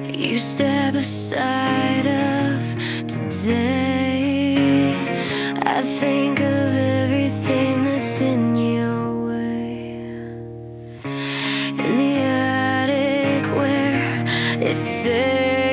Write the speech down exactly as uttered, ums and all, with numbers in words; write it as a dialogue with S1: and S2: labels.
S1: You step aside of today. I think of everything that's in your way. In the attic where it's safe.